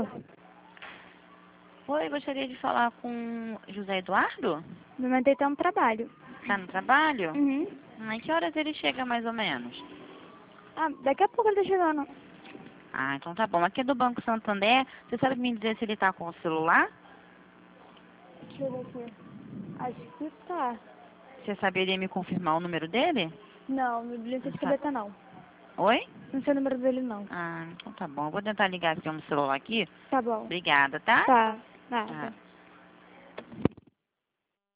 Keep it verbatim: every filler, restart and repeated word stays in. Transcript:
Oi, gostaria de falar com José Eduardo? No momento ele tá no trabalho. Tá no trabalho? Uhum. Ah, em que horas ele chega mais ou menos? Ah, daqui a pouco ele tá chegando. Ah, então tá bom. Aqui é do Banco Santander, você sabe me dizer se ele tá com o celular? Deixa eu ver aqui. Acho que tá. Você saberia me confirmar o número dele? Não, não sei Não de sabe. cabeça não. Oi? Não sei o número dele não. Ah, então tá bom. Eu vou tentar ligar aqui no celular aqui. Tá bom. Obrigada, tá? Tá, Tá. nada.